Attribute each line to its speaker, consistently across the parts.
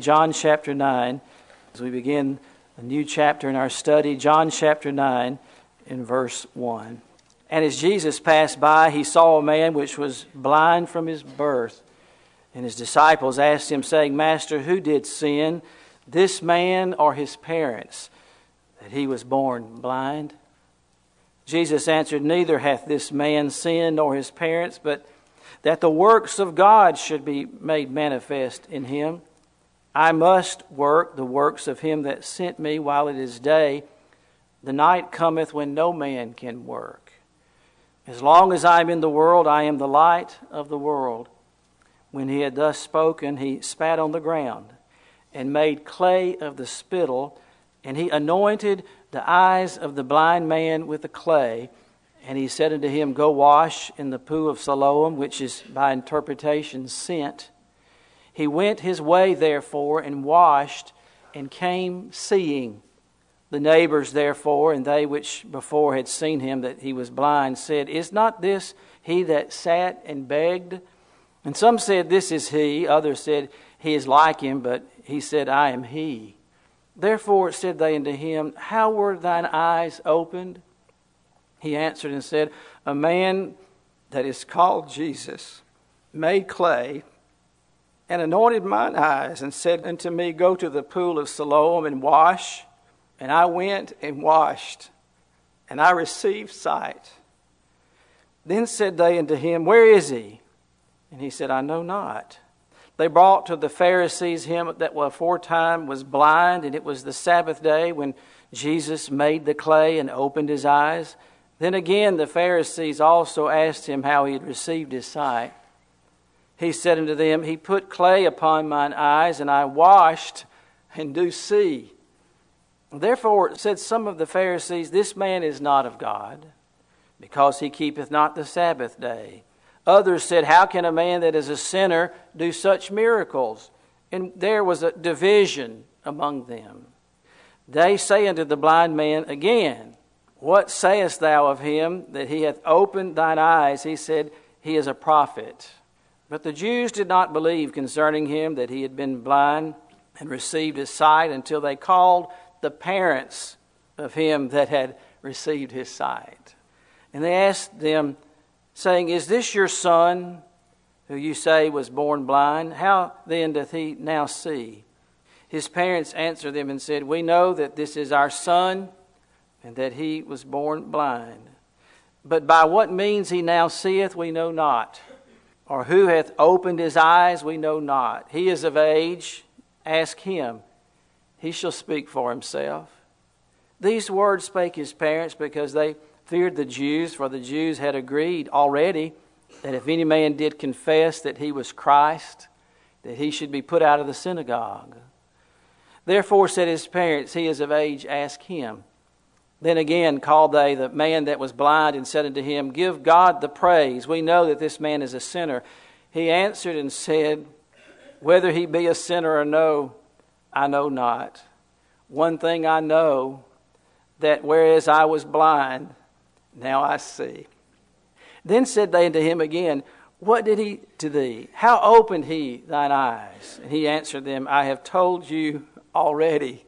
Speaker 1: John chapter 9, as we begin a new chapter in our study, John chapter 9 in verse 1. And as Jesus passed by, he saw a man which was blind from his birth. And his disciples asked him, saying, Master, who did sin, this man or his parents, that he was born blind? Jesus answered, Neither hath this man sinned nor his parents, but that the works of God should be made manifest in him. I must work the works of him that sent me while it is day. The night cometh when no man can work. As long as I am in the world, I am the light of the world. When he had thus spoken, he spat on the ground and made clay of the spittle, and he anointed the eyes of the blind man with the clay. And he said unto him, Go wash in the pool of Siloam, which is by interpretation sent. He went his way, therefore, and washed, and came seeing. The neighbors, therefore, and they which before had seen him that he was blind, said, Is not this he that sat and begged? And some said, This is he. Others said, He is like him. But he said, I am he. Therefore said they unto him, How were thine eyes opened? He answered and said, A man that is called Jesus made clay and anointed mine eyes, and said unto me, Go to the pool of Siloam and wash. And I went and washed, and I received sight. Then said they unto him, Where is he? And he said, I know not. They brought to the Pharisees him that aforetime was blind, and it was the Sabbath day when Jesus made the clay and opened his eyes. Then again the Pharisees also asked him how he had received his sight. He said unto them, He put clay upon mine eyes, and I washed, and do see. Therefore said some of the Pharisees, This man is not of God, because he keepeth not the Sabbath day. Others said, How can a man that is a sinner do such miracles? And there was a division among them. They say unto the blind man again, What sayest thou of him that he hath opened thine eyes? He said, He is a prophet. But the Jews did not believe concerning him that he had been blind and received his sight until they called the parents of him that had received his sight. And they asked them, saying, Is this your son, who you say was born blind? How then doth he now see? His parents answered them and said, We know that this is our son, and that he was born blind. But by what means he now seeth, we know not. Or who hath opened his eyes, we know not. He is of age, ask him. He shall speak for himself. These words spake his parents because they feared the Jews, for the Jews had agreed already that if any man did confess that he was Christ, that he should be put out of the synagogue. Therefore said his parents, He is of age, ask him. Then again called they the man that was blind, and said unto him, Give God the praise. We know that this man is a sinner. He answered and said, Whether he be a sinner or no, I know not. One thing I know, that whereas I was blind, now I see. Then said they unto him again, What did he to thee? How opened he thine eyes? And he answered them, I have told you already,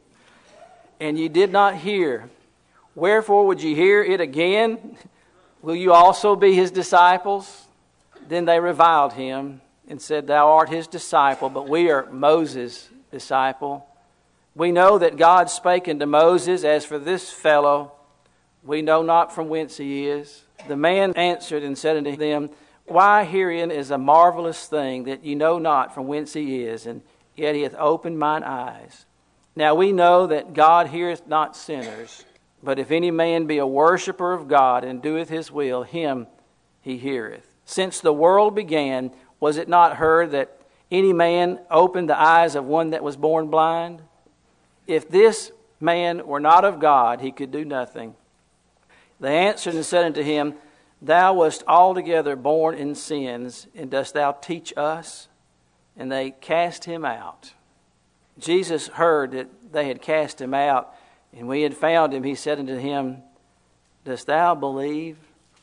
Speaker 1: and ye did not hear. Wherefore would ye hear it again? Will you also be his disciples? Then they reviled him and said, Thou art his disciple, but we are Moses' disciple. We know that God spake unto Moses, As for this fellow, we know not from whence he is. The man answered and said unto them, Why herein is a marvelous thing, that ye know not from whence he is, and yet he hath opened mine eyes. Now we know that God heareth not sinners, but if any man be a worshipper of God, and doeth his will, him he heareth. Since the world began, was it not heard that any man opened the eyes of one that was born blind? If this man were not of God, he could do nothing. They answered and said unto him, Thou wast altogether born in sins, and dost thou teach us? And they cast him out. Jesus heard that they had cast him out, and when he had found him, he said unto him, Dost thou believe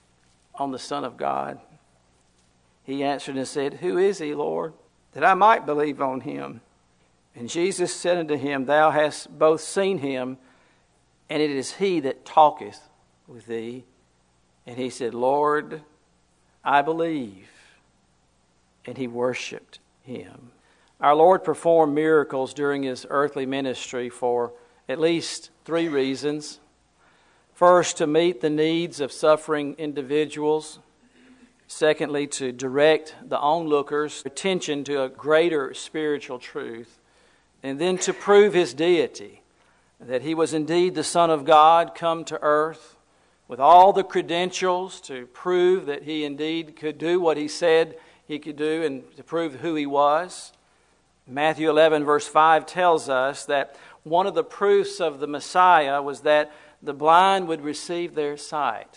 Speaker 1: on the Son of God? He answered and said, Who is he, Lord, that I might believe on him? And Jesus said unto him, Thou hast both seen him, and it is he that talketh with thee. And he said, Lord, I believe. And he worshipped him. Our Lord performed miracles during his earthly ministry for at least 3 reasons. First, to meet the needs of suffering individuals. Secondly, to direct the onlookers' attention to a greater spiritual truth. And then to prove his deity, that he was indeed the Son of God come to earth with all the credentials to prove that he indeed could do what he said he could do and to prove who he was. Matthew 11 verse 5 tells us that one of the proofs of the Messiah was that the blind would receive their sight.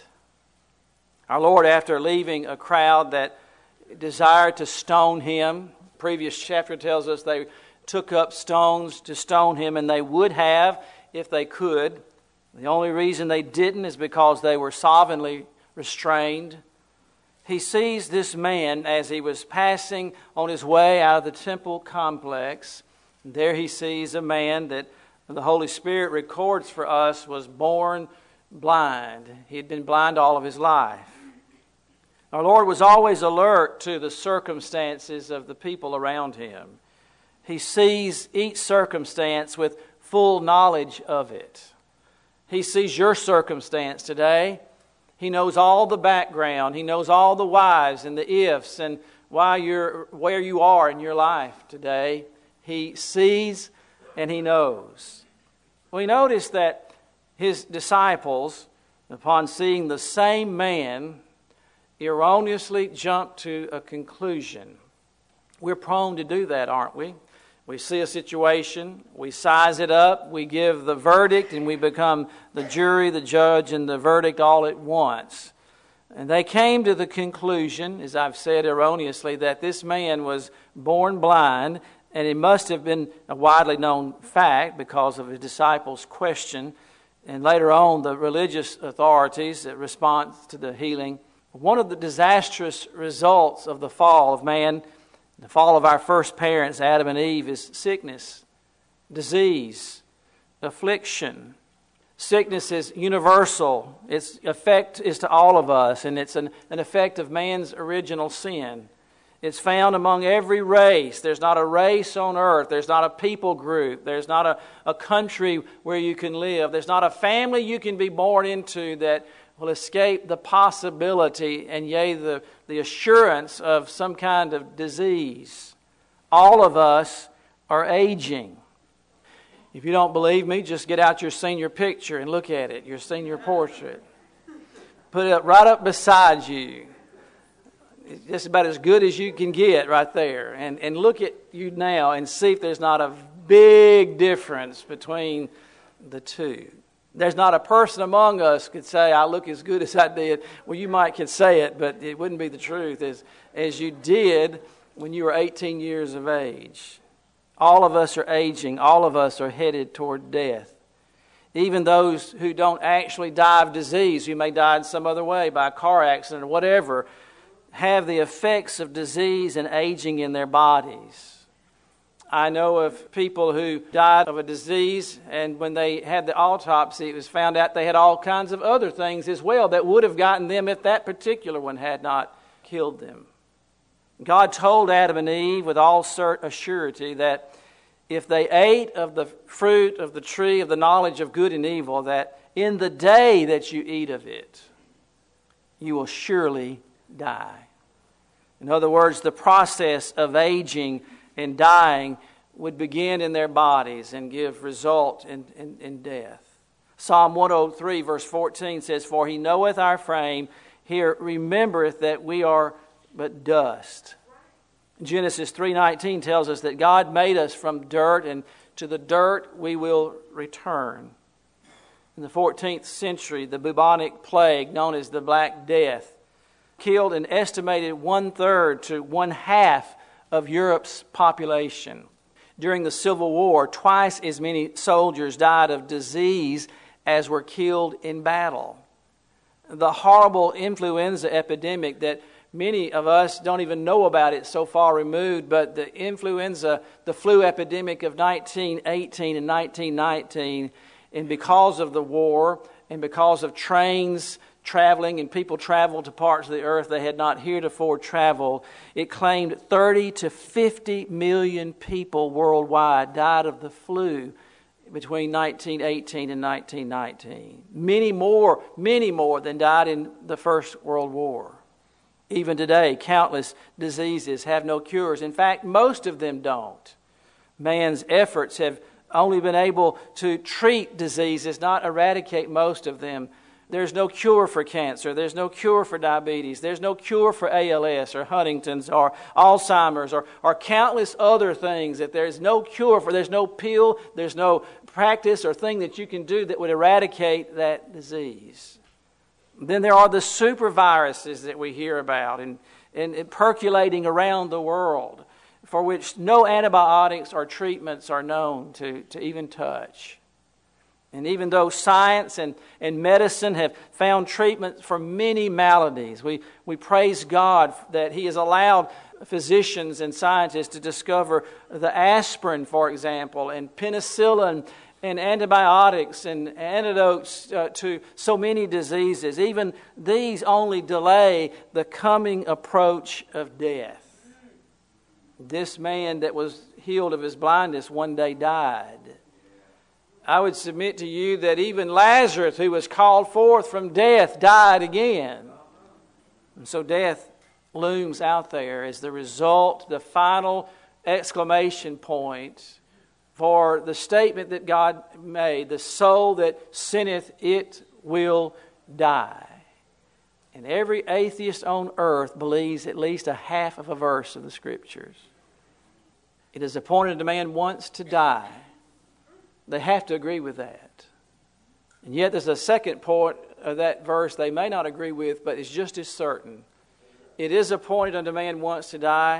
Speaker 1: Our Lord, after leaving a crowd that desired to stone him, previous chapter tells us they took up stones to stone him, and they would have if they could. The only reason they didn't is because they were sovereignly restrained. He sees this man as he was passing on his way out of the temple complex. And there he sees a man that the Holy Spirit records for us was born blind. He had been blind all of his life. Our Lord was always alert to the circumstances of the people around him. He sees each circumstance with full knowledge of it. He sees your circumstance today. He knows all the background. He knows all the whys and the ifs and why you're where you are in your life today. He sees and he knows. We notice that his disciples, upon seeing the same man, erroneously jumped to a conclusion. We're prone to do that, aren't we? We see a situation, we size it up, we give the verdict, and we become the jury, the judge, and the verdict all at once. And they came to the conclusion, as I've said erroneously, that this man was born blind, and it must have been a widely known fact because of his disciples' question, and later on the religious authorities' response to the healing. One of the disastrous results of the fall of man, the fall of our first parents, Adam and Eve, is sickness, disease, affliction. Sickness is universal. Its effect is to all of us, and it's an effect of man's original sin. It's found among every race. There's not a race on earth. There's not a people group. There's not a country where you can live. There's not a family you can be born into that will escape the possibility and yea, the assurance of some kind of disease. All of us are aging. If you don't believe me, just get out your senior picture and look at it, your senior portrait. Put it right up beside you. It's just about as good as you can get right there. And look at you now and see if there's not a big difference between the two. There's not a person among us could say, I look as good as I did. Well, you might could say it, but it wouldn't be the truth as you did when you were 18 years of age. All of us are aging. All of us are headed toward death. Even those who don't actually die of disease, who may die in some other way, by a car accident or whatever, have the effects of disease and aging in their bodies. I know of people who died of a disease, and when they had the autopsy, it was found out they had all kinds of other things as well that would have gotten them if that particular one had not killed them. God told Adam and Eve with all assurity that if they ate of the fruit of the tree of the knowledge of good and evil, that in the day that you eat of it, you will surely die. In other words, the process of aging and dying would begin in their bodies and give result in death. Psalm 103 verse 14 says, For he knoweth our frame, here remembereth that we are but dust. Genesis 3:19 tells us that God made us from dirt, and to the dirt we will return. In the 14th century, the bubonic plague, known as the Black Death, killed an estimated 1/3 to 1/2 of Europe's population. During the Civil War, twice as many soldiers died of disease as were killed in battle. The horrible influenza epidemic that Many of us don't even know about it, so far removed, but the influenza, the flu epidemic of 1918 and 1919, and because of the war and because of trains traveling and people traveled to parts of the earth they had not heretofore traveled, it claimed 30 to 50 million people worldwide died of the flu between 1918 and 1919. Many more than died in the First World War. Even today, countless diseases have no cures. In fact, most of them don't. Man's efforts have only been able to treat diseases, not eradicate most of them. There's no cure for cancer. There's no cure for diabetes. There's no cure for ALS or Huntington's or Alzheimer's or countless other things that there's no cure for. There's no pill, there's no practice or thing that you can do that would eradicate that disease. Then there are the super viruses that we hear about and percolating around the world, for which no antibiotics or treatments are known to even touch. And even though science and medicine have found treatments for many maladies, we praise God that He has allowed physicians and scientists to discover the aspirin, for example, and penicillin and antibiotics and antidotes to so many diseases. Even these only delay the coming approach of death. This man that was healed of his blindness one day died. I would submit to you that even Lazarus, who was called forth from death, died again. And so death looms out there as the result, the final exclamation point for the statement that God made, the soul that sinneth, it will die. And every atheist on earth believes at least a half of a verse of the Scriptures. It is appointed a man once to die. They have to agree with that. And yet there's a second point of that verse they may not agree with, but it's just as certain. It is appointed unto man once to die,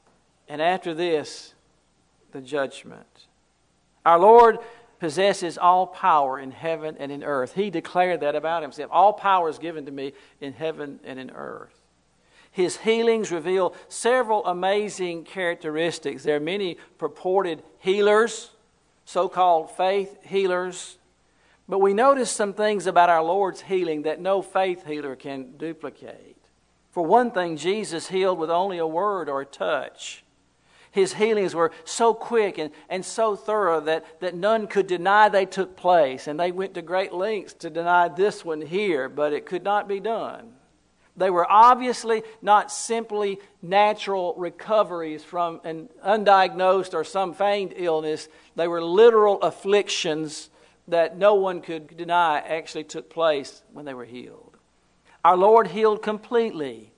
Speaker 1: and after this, the judgment. Our Lord possesses all power in heaven and in earth. He declared that about Himself. All power is given to me in heaven and in earth. His healings reveal several amazing characteristics. There are many purported healers, so-called faith healers. But we notice some things about our Lord's healing that no faith healer can duplicate. For one thing, Jesus healed with only a word or a touch. His healings were so quick and so thorough that none could deny they took place. And they went to great lengths to deny this one here, but it could not be done. They were obviously not simply natural recoveries from an undiagnosed or some feigned illness. They were literal afflictions that no one could deny actually took place when they were healed. Our Lord healed completely.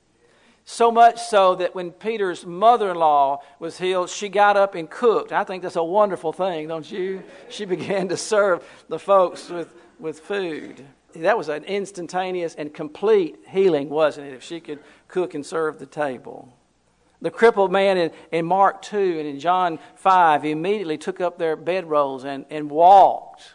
Speaker 1: So much so that when Peter's mother-in-law was healed, she got up and cooked. I think that's a wonderful thing, don't you? She began to serve the folks with food. That was an instantaneous and complete healing, wasn't it, if she could cook and serve the table. The crippled man in Mark 2 and in John 5 immediately took up their bedrolls and walked.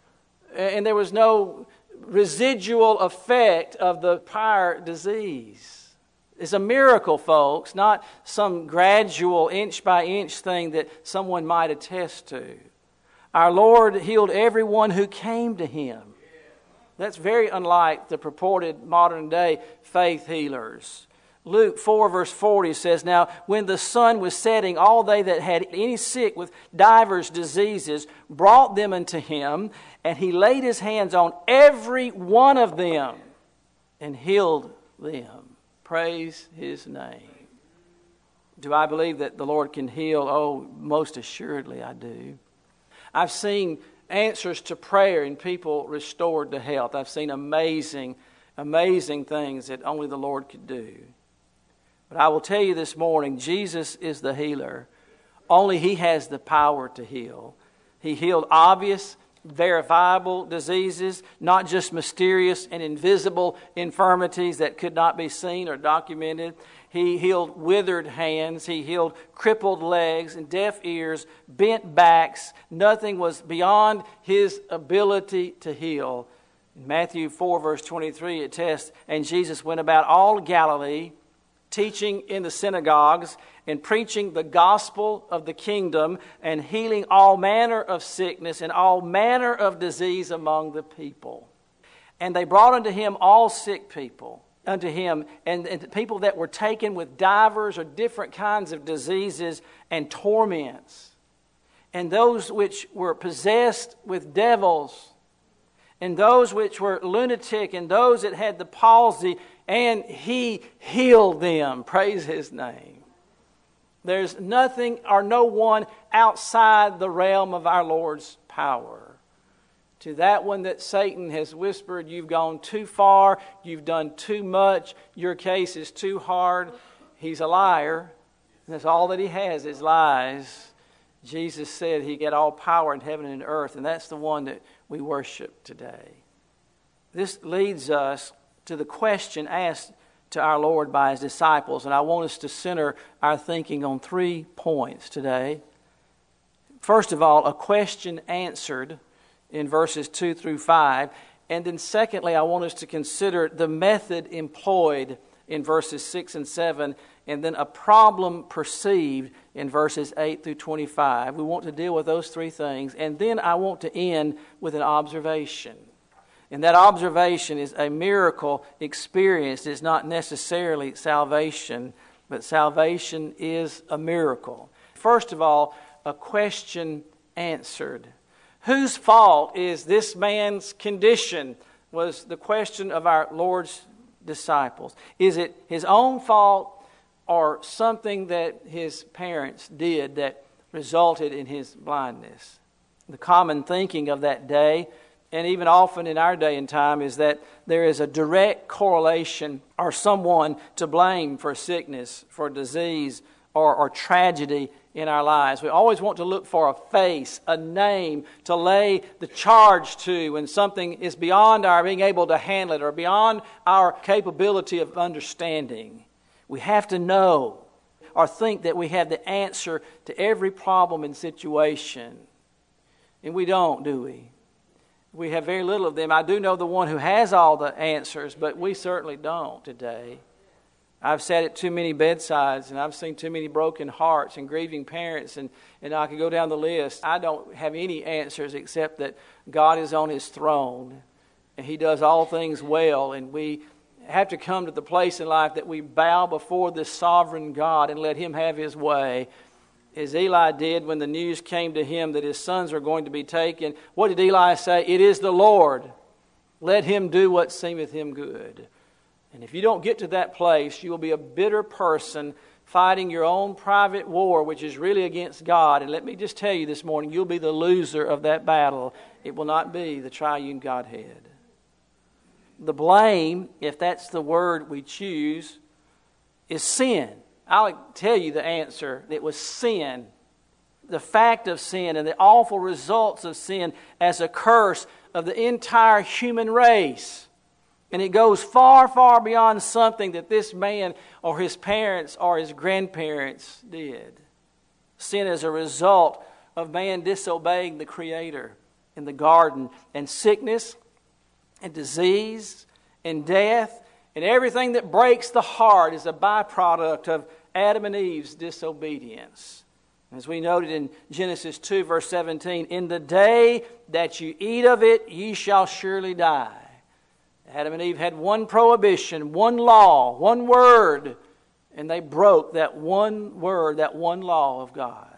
Speaker 1: And there was no residual effect of the prior disease. It's a miracle, folks, not some gradual inch-by-inch thing that someone might attest to. Our Lord healed everyone who came to Him. That's very unlike the purported modern-day faith healers. Luke 4 verse 40 says, Now when the sun was setting, all they that had any sick with divers diseases brought them unto Him, and He laid His hands on every one of them and healed them. Praise His name. Do I believe that the Lord can heal? Oh, most assuredly I do. I've seen answers to prayer and people restored to health. I've seen amazing, amazing things that only the Lord could do. But I will tell you this morning, Jesus is the healer. Only He has the power to heal. He healed obvious, verifiable diseases, not just mysterious and invisible infirmities that could not be seen or documented. He healed withered hands. He healed crippled legs and deaf ears, bent backs. Nothing was beyond His ability to heal. In Matthew 4 verse 23 it tests, And Jesus went about all Galilee, teaching in the synagogues and preaching the gospel of the kingdom and healing all manner of sickness and all manner of disease among the people. And they brought unto him all sick people unto him, and people that were taken with divers or different kinds of diseases and torments, and those which were possessed with devils, and those which were lunatic, and those that had the palsy, and he healed them. Praise his name. There's nothing or no one outside the realm of our Lord's power. To that one that Satan has whispered, you've gone too far, you've done too much, your case is too hard, he's a liar. That's all that he has is lies. Jesus said he got all power in heaven and earth, and that's the one that we worship today. This leads us to the question asked to our Lord by his disciples, and I want us to center our thinking on 3 points today. First of all, a question answered in verses 2 through 5. And then secondly, I want us to consider the method employed in verses 6 and 7, and then a problem perceived in verses 8 through 25. We want to deal with those 3 things. And then I want to end with an observation. And that observation is a miracle experienced. It's not necessarily salvation, but salvation is a miracle. First of all, a question answered. Whose fault is this man's condition? Was the question of our Lord's disciples. Is it his own fault or something that his parents did that resulted in his blindness? The common thinking of that day, and even often in our day and time, is that there is a direct correlation or someone to blame for sickness, for disease, or tragedy in our lives. We always want to look for a face, a name to lay the charge to when something is beyond our being able to handle it or beyond our capability of understanding. We have to know or think that we have the answer to every problem and situation. And we don't, do we? We have very little of them. I do know the one who has all the answers, but we certainly don't today. I've sat at too many bedsides, and I've seen too many broken hearts and grieving parents, and I could go down the list. I don't have any answers except that God is on his throne, and he does all things well, and we have to come to the place in life that we bow before this sovereign God and let him have his way. As Eli did when the news came to him that his sons were going to be taken. What did Eli say? It is the Lord. Let him do what seemeth him good. And if you don't get to that place, you will be a bitter person fighting your own private war, which is really against God. And let me just tell you this morning, you'll be the loser of that battle. It will not be the triune Godhead. The blame, if that's the word we choose, is sin. I'll tell you the answer. It was sin. The fact of sin and the awful results of sin as a curse of the entire human race. And it goes far, far beyond something that this man or his parents or his grandparents did. Sin is a result of man disobeying the Creator in the garden. And sickness and disease and death and everything that breaks the heart is a byproduct of Adam and Eve's disobedience. As we noted in Genesis 2 verse 17, in the day that you eat of it, ye shall surely die. Adam and Eve had one prohibition, one law, one word, and they broke that one word, that one law of God.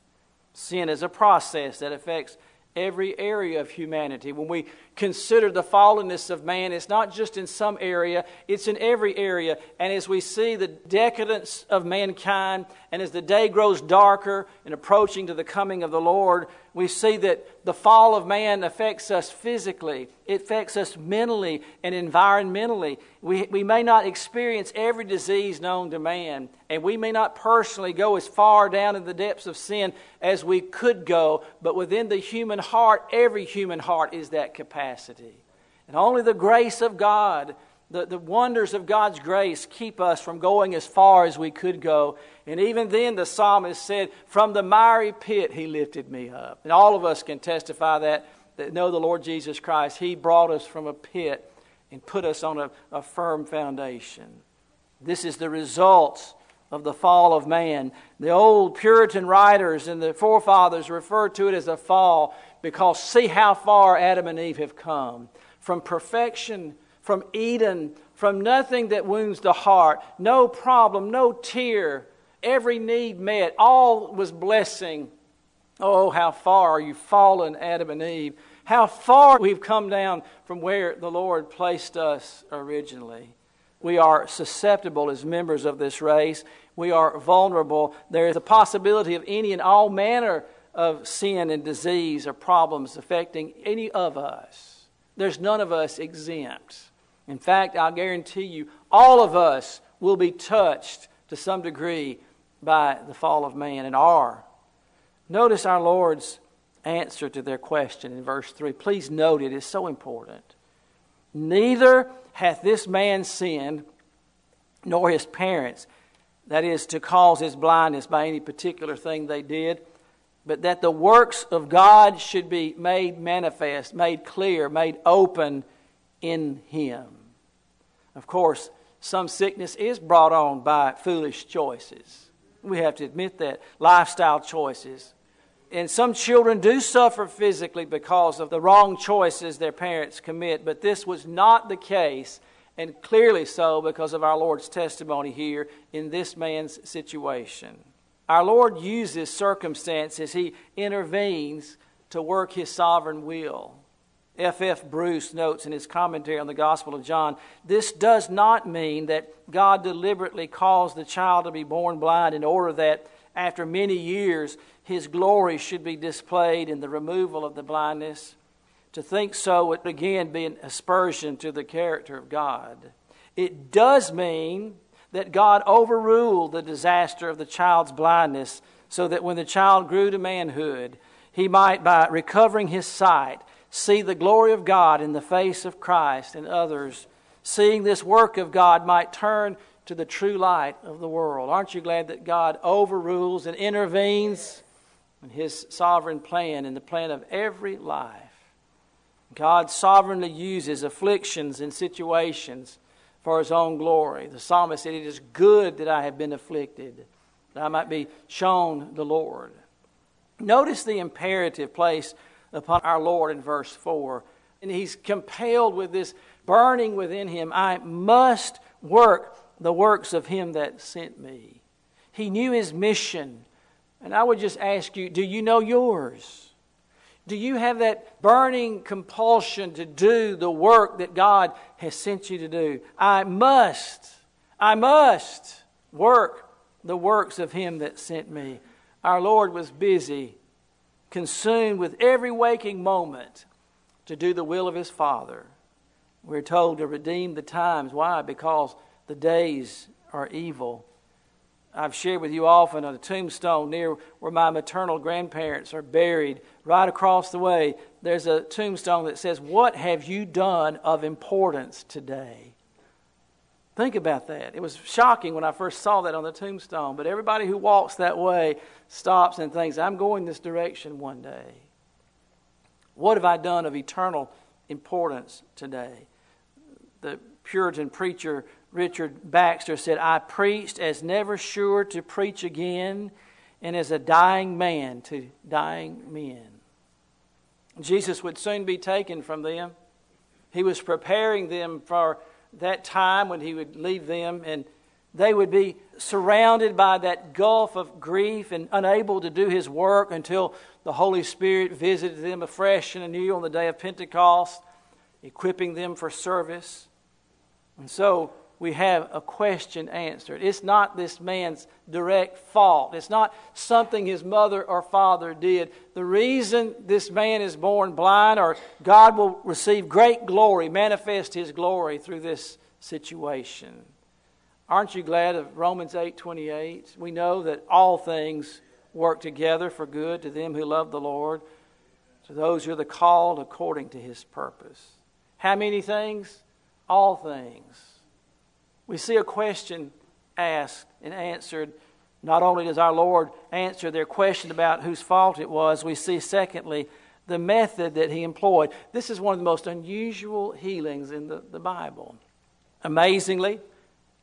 Speaker 1: Sin is a process that affects every area of humanity. When we consider the fallenness of man, it's not just in some area, it's in every area. And as we see the decadence of mankind, and as the day grows darker and approaching to the coming of the Lord, we see that the fall of man affects us physically. It affects us mentally and environmentally. We may not experience every disease known to man, and we may not personally go as far down in the depths of sin as we could go, but within the human heart, every human heart is that capacity. And only the grace of God, the wonders of God's grace keep us from going as far as we could go. And even then the psalmist said, from the miry pit he lifted me up. And all of us can testify that know the Lord Jesus Christ. He brought us from a pit and put us on a firm foundation. This is the result of the fall of man. The old Puritan writers and the forefathers referred to it as a fall because see how far Adam and Eve have come. From perfection, from Eden, from nothing that wounds the heart, no problem, no tear, every need met, all was blessing. Oh, how far you've fallen, Adam and Eve. How far we've come down from where the Lord placed us originally. We are susceptible as members of this race. We are vulnerable. There is a possibility of any and all manner of sin and disease or problems affecting any of us. There's none of us exempt. In fact, I'll guarantee you, all of us will be touched to some degree by the fall of man and are. Notice our Lord's answer to their question in verse 3. Please note it is so important. Neither hath this man sinned, nor his parents, that is, to cause his blindness by any particular thing they did, but that the works of God should be made manifest, made clear, made open in him. Of course, some sickness is brought on by foolish choices. We have to admit that. Lifestyle choices. And some children do suffer physically because of the wrong choices their parents commit. But this was not the case, and clearly so because of our Lord's testimony here in this man's situation. Our Lord uses circumstances. He intervenes to work His sovereign will. F.F. Bruce notes in his commentary on the Gospel of John, this does not mean that God deliberately caused the child to be born blind in order that after many years His glory should be displayed in the removal of the blindness. To think so would again be an aspersion to the character of God. It does mean that God overruled the disaster of the child's blindness so that when the child grew to manhood, he might, by recovering his sight, see the glory of God in the face of Christ, and others, seeing this work of God, might turn to the true light of the world. Aren't you glad that God overrules and intervenes in His sovereign plan, in the plan of every life? God sovereignly uses afflictions and situations for His own glory. The psalmist said, it is good that I have been afflicted, that I might be shown the Lord. Notice the imperative placed upon our Lord in verse 4. And He's compelled with this burning within Him, I must work the works of Him that sent me. He knew His mission. And I would just ask you, do you know yours? Do you have that burning compulsion to do the work that God has sent you to do? I must work the works of Him that sent me. Our Lord was busy, consumed with every waking moment to do the will of His Father. We're told to redeem the times. Why? Because the days are evil. I've shared with you often on a tombstone near where my maternal grandparents are buried, right across the way, there's a tombstone that says, what have you done of importance today? Think about that. It was shocking when I first saw that on the tombstone, but everybody who walks that way stops and thinks, I'm going this direction one day. What have I done of eternal importance today? The Puritan preacher Richard Baxter said, I preached as never sure to preach again, and as a dying man to dying men. Jesus would soon be taken from them. He was preparing them for that time when He would leave them, and they would be surrounded by that gulf of grief and unable to do His work until the Holy Spirit visited them afresh and anew on the day of Pentecost, equipping them for service. And so we have a question answered. It's not this man's direct fault. It's not something his mother or father did. The reason this man is born blind, or God will receive great glory, manifest His glory through this situation. Aren't you glad of Romans 8:28? We know that all things work together for good to them who love the Lord, to those who are the called according to His purpose. How many things? All things. We see a question asked and answered. Not only does our Lord answer their question about whose fault it was, we see, secondly, the method that He employed. This is one of the most unusual healings in the Bible. Amazingly,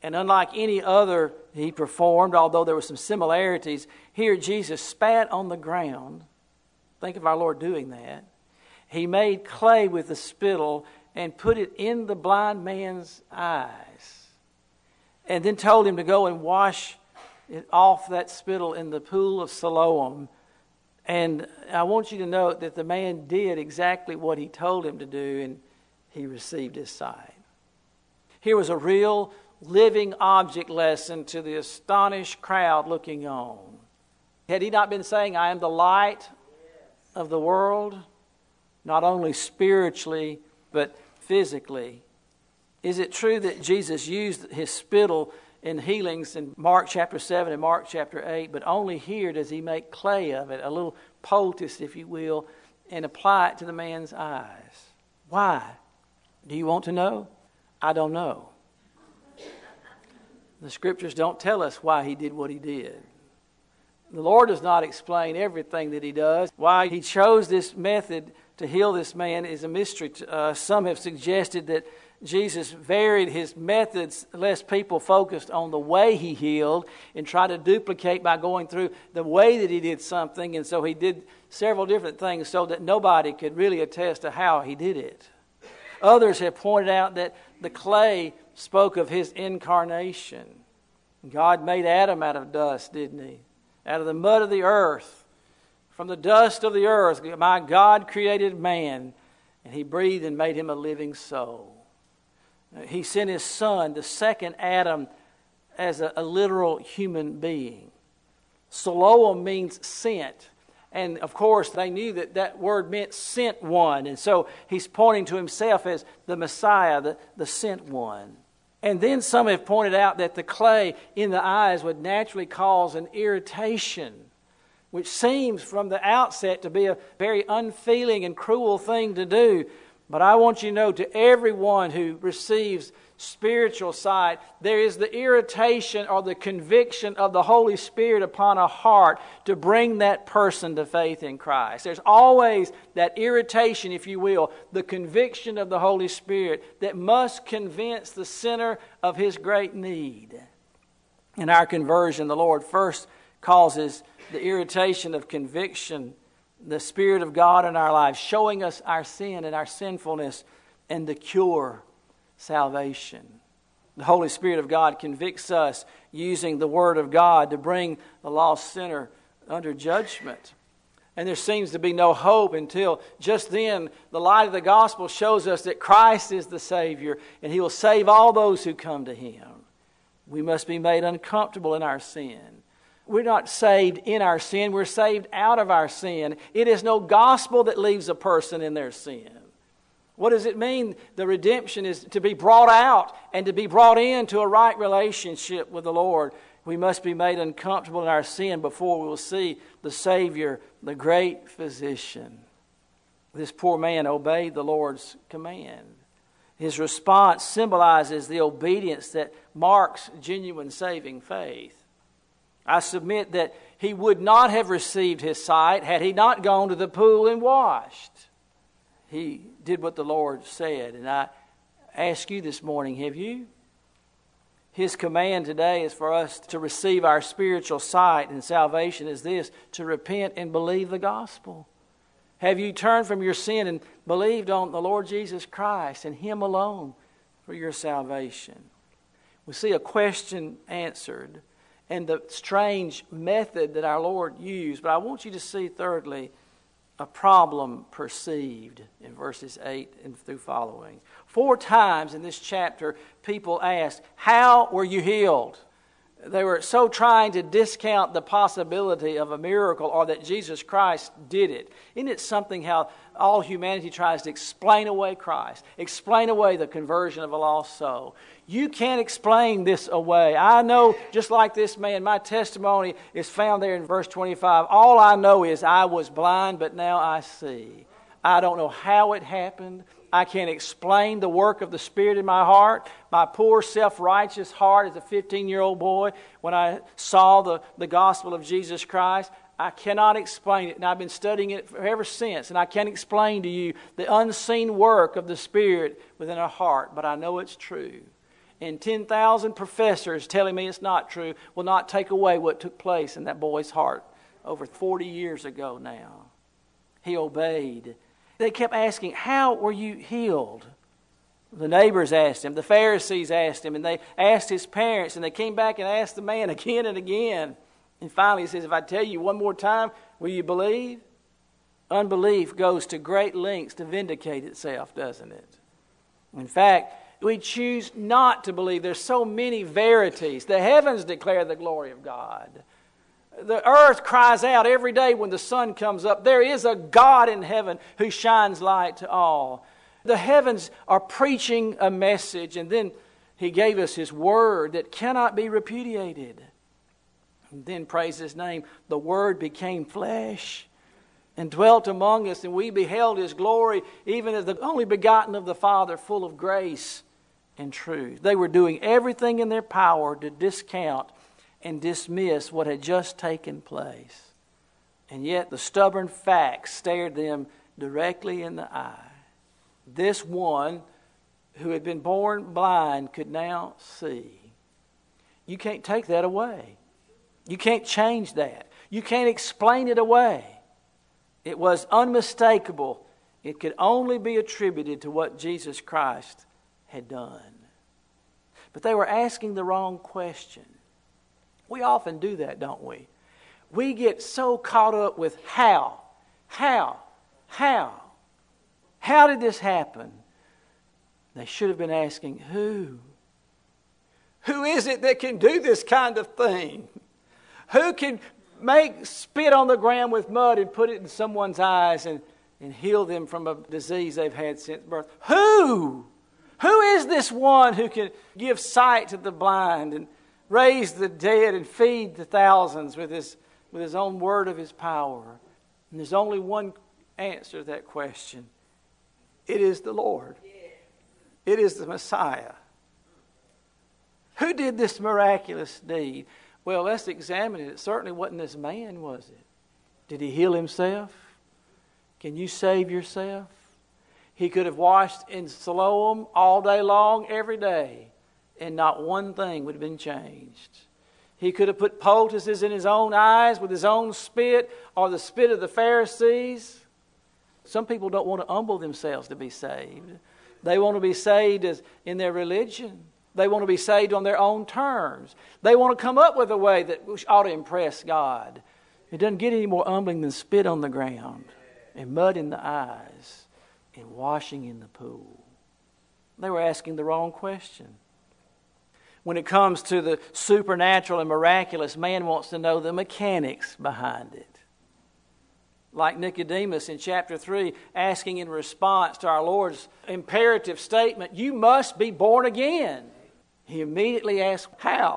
Speaker 1: And unlike any other he performed, although there were some similarities, here Jesus spat on the ground. Think of our Lord doing that. He made clay with the spittle and put it in the blind man's eyes. And then told him to go and wash it off that spittle in the pool of Siloam. And I want you to note that the man did exactly what he told him to do, and he received his sight. Here was a real living object lesson to the astonished crowd looking on. Had he not been saying, I am the light of the world, not only spiritually, but physically? Is it true that Jesus used his spittle in healings in Mark chapter 7 and Mark chapter 8, but only here does he make clay of it, a little poultice, if you will, and apply it to the man's eyes? Why? Do you want to know? I don't know. The scriptures don't tell us why he did what he did. The Lord does not explain everything that he does. Why he chose this method to heal this man is a mystery to us. Some have suggested that Jesus varied his methods lest people focused on the way he healed and tried to duplicate by going through the way that he did something. And so he did several different things so that nobody could really attest to how he did it. Others have pointed out that the clay spoke of his incarnation. God made Adam out of dust, didn't he? Out of the mud of the earth. From the dust of the earth, my God created man, and he breathed and made him a living soul. He sent his son, the second Adam, as a literal human being. Siloam means sent. And of course, they knew that that word meant sent one. And so he's pointing to himself as the Messiah, the sent one. And then some have pointed out that the clay in the eyes would naturally cause an irritation, which seems from the outset to be a very unfeeling and cruel thing to do. But I want you to know, to everyone who receives spiritual sight, there is the irritation or the conviction of the Holy Spirit upon a heart to bring that person to faith in Christ. There's always that irritation, if you will, the conviction of the Holy Spirit that must convince the sinner of his great need. In our conversion, the Lord first causes the irritation of conviction, the Spirit of God in our lives, showing us our sin and our sinfulness, and the cure, salvation. The Holy Spirit of God convicts us using the Word of God to bring the lost sinner under judgment. And there seems to be no hope until just then the light of the gospel shows us that Christ is the Savior and He will save all those who come to Him. We must be made uncomfortable in our sin. We're not saved in our sin, we're saved out of our sin. It is no gospel that leaves a person in their sin. What does it mean? The redemption is to be brought out and to be brought into a right relationship with the Lord. We must be made uncomfortable in our sin before we will see the Savior, the great physician. This poor man obeyed the Lord's command. His response symbolizes the obedience that marks genuine saving faith. I submit that he would not have received his sight had he not gone to the pool and washed. He did what the Lord said. And I ask you this morning, have you? His command today is for us to receive our spiritual sight, and salvation is this, to repent and believe the gospel. Have you turned from your sin and believed on the Lord Jesus Christ and Him alone for your salvation? We see a question answered and the strange method that our Lord used. But I want you to see, thirdly, a problem perceived in verses 8 and through following. 4 times in this chapter, people asked, how were you healed? They were so trying to discount the possibility of a miracle or that Jesus Christ did it. Isn't it something how all humanity tries to explain away Christ, explain away the conversion of a lost soul? You can't explain this away. I know, just like this man, my testimony is found there in verse 25. All I know is I was blind, but now I see. I don't know how it happened. I can't explain the work of the Spirit in my heart. My poor self-righteous heart as a 15-year-old boy, when I saw the gospel of Jesus Christ, I cannot explain it. And I've been studying it ever since. And I can't explain to you the unseen work of the Spirit within our heart. But I know it's true. and 10,000 professors telling me it's not true will not take away what took place in that boy's heart over 40 years ago now. He obeyed. They kept asking, how were you healed? The neighbors asked him, the Pharisees asked him, and they asked his parents, and they came back and asked the man again and again. And finally he says, if I tell you one more time, will you believe? Unbelief goes to great lengths to vindicate itself, doesn't it? In fact, we choose not to believe. There's so many verities. The heavens declare the glory of God. The earth cries out every day when the sun comes up. There is a God in heaven who shines light to all. The heavens are preaching a message, and then He gave us His word that cannot be repudiated. And then, praise His name, the Word became flesh and dwelt among us, and we beheld His glory, even as the only begotten of the Father, full of grace and truth. They were doing everything in their power to discount and dismiss what had just taken place. And yet the stubborn facts stared them directly in the eye. This one who had been born blind could now see. You can't take that away. You can't change that. You can't explain it away. It was unmistakable. It could only be attributed to what Jesus Christ had done. But they were asking the wrong question. We often do that, don't we? We get so caught up with how. How did this happen? They should have been asking, who? Who is it that can do this kind of thing? Who can make spit on the ground with mud and put it in someone's eyes and heal them from a disease they've had since birth? Who? Who is this one who can give sight to the blind and raise the dead and feed the thousands with his own word of His power? And there's only one answer to that question. It is the Lord. It is the Messiah. Who did this miraculous deed? Well, let's examine it. It certainly wasn't this man, was it? Did he heal himself? Can you save yourself? He could have washed in Siloam all day long, every day, and not one thing would have been changed. He could have put poultices in his own eyes with his own spit or the spit of the Pharisees. Some people don't want to humble themselves to be saved. They want to be saved as in their religion. They want to be saved on their own terms. They want to come up with a way that ought to impress God. It doesn't get any more humbling than spit on the ground and mud in the eyes and washing in the pool. They were asking the wrong question. When it comes to the supernatural and miraculous, man wants to know the mechanics behind it. Like Nicodemus in chapter 3, asking in response to our Lord's imperative statement, you must be born again. He immediately asked, how?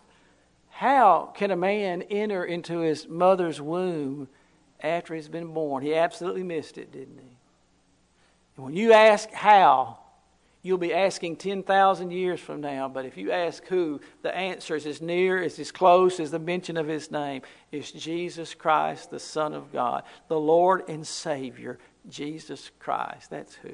Speaker 1: How can a man enter into his mother's womb after he's been born? He absolutely missed it, didn't he? And when you ask how, you'll be asking 10,000 years from now. But if you ask who, the answer is as near, is as close as the mention of His name. It's Jesus Christ, the Son of God, the Lord and Savior, Jesus Christ. That's who.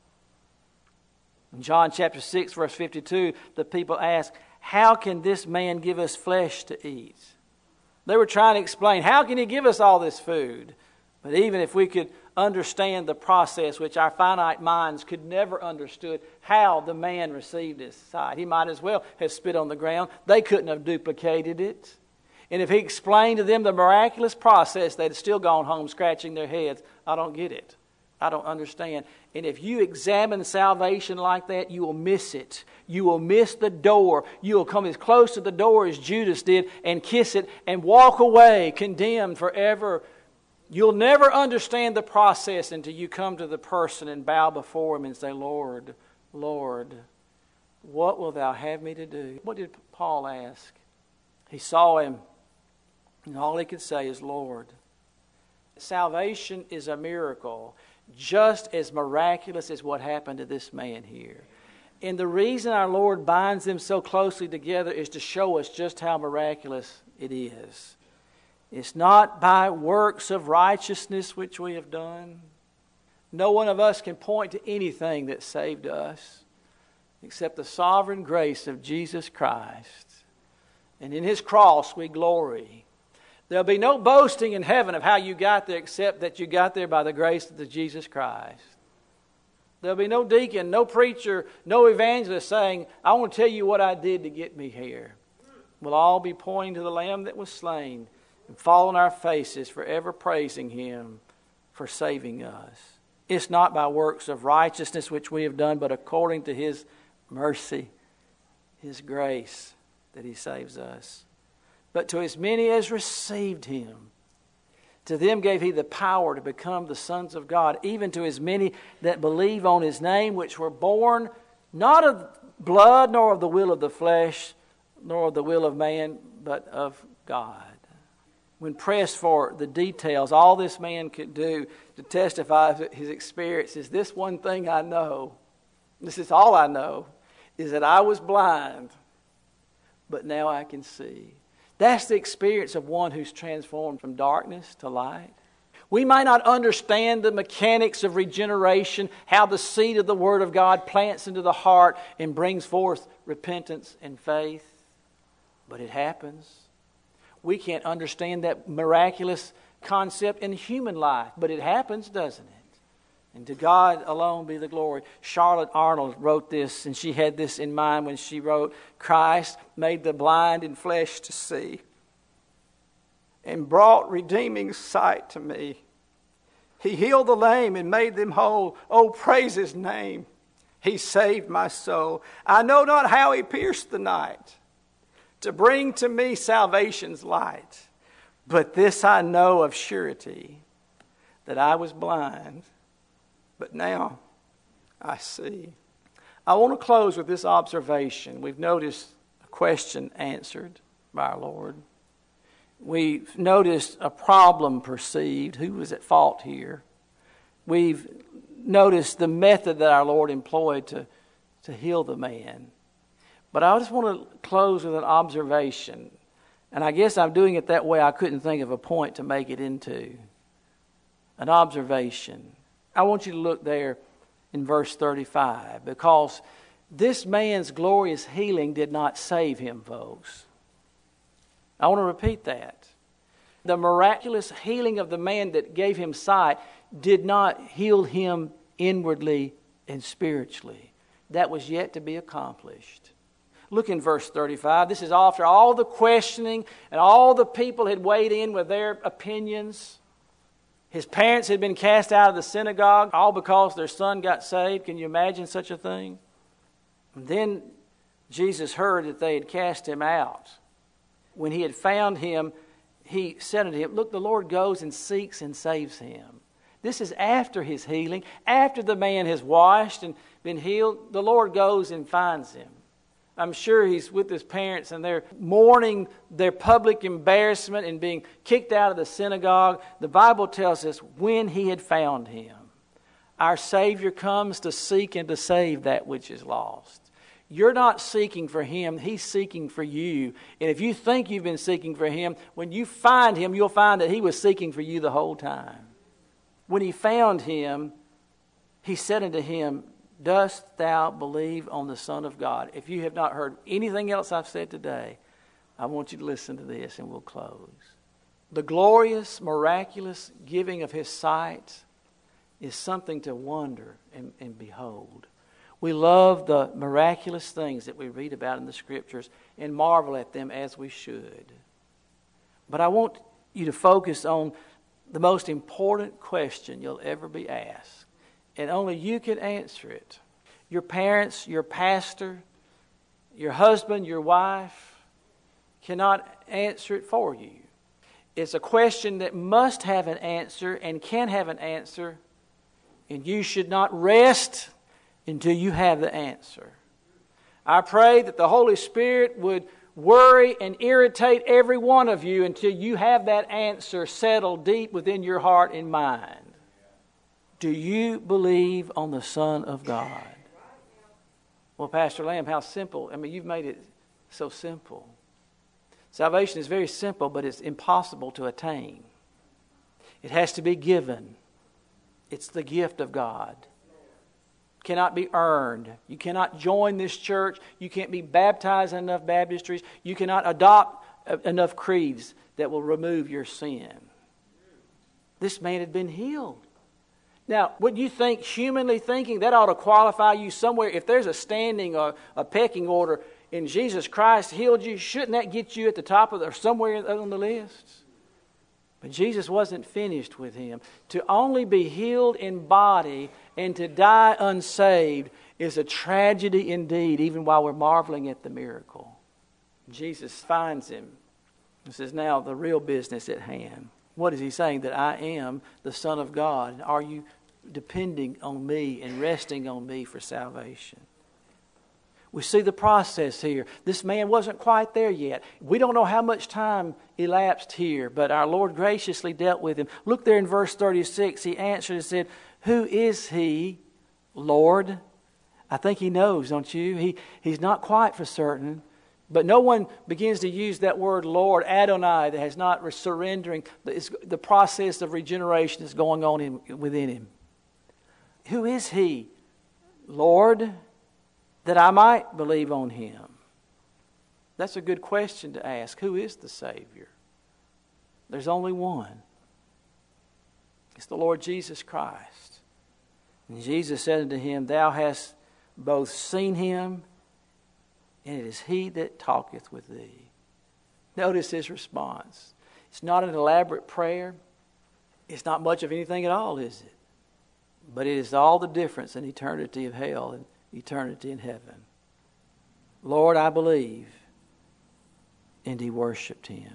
Speaker 1: In John chapter 6, verse 52, the people ask, how can this man give us flesh to eat? They were trying to explain, how can He give us all this food? But even if we could understand the process, which our finite minds could never understood, how the man received his sight. He might as well have spit on the ground. They couldn't have duplicated it. And if He explained to them the miraculous process, they'd still gone home scratching their heads. I don't get it. I don't understand. And if you examine salvation like that, you will miss it. You will miss the door. You will come as close to the door as Judas did and kiss it and walk away condemned forever. You'll never understand the process until you come to the person and bow before Him and say, Lord, Lord, what wilt Thou have me to do? What did Paul ask? He saw Him, and all he could say is, Lord. Salvation is a miracle, just as miraculous as what happened to this man here. And the reason our Lord binds them so closely together is to show us just how miraculous it is. It's not by works of righteousness which we have done. No one of us can point to anything that saved us. except the sovereign grace of Jesus Christ. And in His cross we glory. There'll be no boasting in heaven of how you got there except that you got there by the grace of Jesus Christ. There'll be no deacon, no preacher, no evangelist saying, I want to tell you what I did to get me here. We'll all be pointing to the Lamb that was slain and fall on our faces, forever praising Him for saving us. It's not by works of righteousness which we have done, but according to His mercy, His grace, that He saves us. But to as many as received Him, to them gave He the power to become the sons of God, even to as many that believe on His name, which were born not of blood, nor of the will of the flesh, nor of the will of man, but of God. When pressed for the details, all this man could do to testify of his experience is this one thing I know. This is all I know, is that I was blind, but now I can see. That's the experience of one who's transformed from darkness to light. We might not understand the mechanics of regeneration, how the seed of the Word of God plants into the heart and brings forth repentance and faith, but it happens. We can't understand that miraculous concept in human life, but it happens, doesn't it? And to God alone be the glory. Charlotte Arnold wrote this, and she had this in mind when she wrote, Christ made the blind in flesh to see and brought redeeming sight to me. He healed the lame and made them whole. Oh, praise His name. He saved my soul. I know not how He pierced the night to bring to me salvation's light. But this I know of surety, that I was blind, but now I see. I want to close with this observation. We've noticed a question answered by our Lord. We've noticed a problem perceived. Who was at fault here? We've noticed the method that our Lord employed to heal the man. But I just want to close with an observation. And I guess I'm doing it that way. I couldn't think of a point to make it into. An observation. I want you to look there in verse 35, because this man's glorious healing did not save him, folks. I want to repeat that. The miraculous healing of the man that gave him sight did not heal him inwardly and spiritually. That was yet to be accomplished. Look in verse 35. This is after all the questioning and all the people had weighed in with their opinions. His parents had been cast out of the synagogue, all because their son got saved. Can you imagine such a thing? And then Jesus heard that they had cast him out. When he had found him, he said unto him, look, the Lord goes and seeks and saves him. This is after his healing. After the man has washed and been healed, the Lord goes and finds him. I'm sure he's with his parents and they're mourning their public embarrassment and being kicked out of the synagogue. The Bible tells us when he had found him. Our Savior comes to seek and to save that which is lost. You're not seeking for him. He's seeking for you. And if you think you've been seeking for him, when you find him, you'll find that he was seeking for you the whole time. When he found him, he said unto him, dost thou believe on the Son of God? If you have not heard anything else I've said today, I want you to listen to this and we'll close. The glorious, miraculous giving of his sight is something to wonder and behold. We love the miraculous things that we read about in the Scriptures and marvel at them as we should. But I want you to focus on the most important question you'll ever be asked. And only you can answer it. Your parents, your pastor, your husband, your wife cannot answer it for you. It's a question that must have an answer and can have an answer. And you should not rest until you have the answer. I pray that the Holy Spirit would worry and irritate every one of you until you have that answer settled deep within your heart and mind. Do you believe on the Son of God? Well, Pastor Lamb, how simple. I mean, you've made it so simple. Salvation is very simple, but it's impossible to attain. It has to be given. It's the gift of God. cannot be earned. You cannot join this church. You can't be baptized in enough baptistries. You cannot adopt enough creeds that will remove your sin. This man had been healed. Now, would you think, humanly thinking, that ought to qualify you somewhere? If there's a standing or a pecking order in Jesus Christ healed you, shouldn't that get you at the top of or somewhere on the list? But Jesus wasn't finished with him. To only be healed in body and to die unsaved is a tragedy indeed, even while we're marveling at the miracle. Jesus finds him and says, now the real business at hand. What is he saying? That I am the Son of God. Are you depending on me and resting on me for salvation? We see the process here. This man wasn't quite there yet. We don't know how much time elapsed here, but our Lord graciously dealt with him. Look there in verse 36. He answered and said, who is he, Lord? I think he knows, don't you? He's not quite for certain. But no one begins to use that word Lord, Adonai, that has not surrendering. The process of regeneration is going on within him. Who is he, Lord, that I might believe on him? That's a good question to ask. Who is the Savior? There's only one. It's the Lord Jesus Christ. And Jesus said unto him, thou hast both seen him, and it is he that talketh with thee. Notice his response. It's not an elaborate prayer. It's not much of anything at all, is it? But it is all the difference in eternity of hell and eternity in heaven. Lord, I believe. And he worshiped him.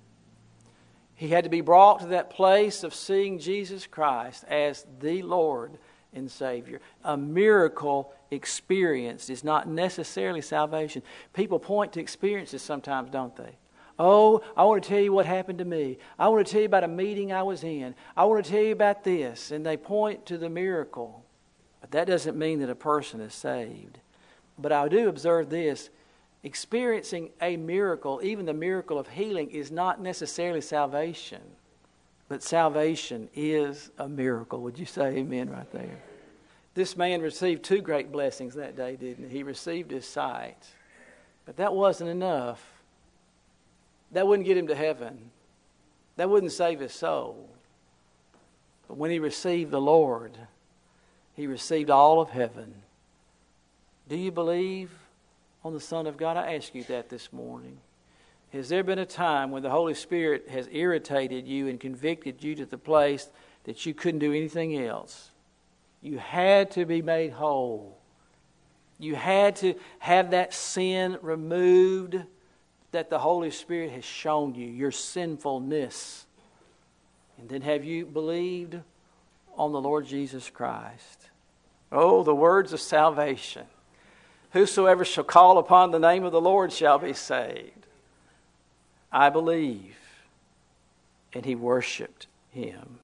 Speaker 1: He had to be brought to that place of seeing Jesus Christ as the Lord and Savior. A miracle experienced is not necessarily salvation. People point to experiences sometimes, don't they? Oh, I want to tell you what happened to me. I want to tell you about a meeting I was in. I want to tell you about this. And they point to the miracle. But that doesn't mean that a person is saved. But I do observe this. Experiencing a miracle, even the miracle of healing, is not necessarily salvation. But salvation is a miracle. Would you say amen right there? This man received two great blessings that day, didn't he? He received his sight. But that wasn't enough. That wouldn't get him to heaven. That wouldn't save his soul. But when he received the Lord, he received all of heaven. Do you believe on the Son of God? I ask you that this morning. Has there been a time when the Holy Spirit has irritated you and convicted you to the place that you couldn't do anything else? You had to be made whole. You had to have that sin removed that the Holy Spirit has shown you, your sinfulness. And then have you believed on the Lord Jesus Christ? Oh, the words of salvation. Whosoever shall call upon the name of the Lord shall be saved. I believe. And he worshiped him.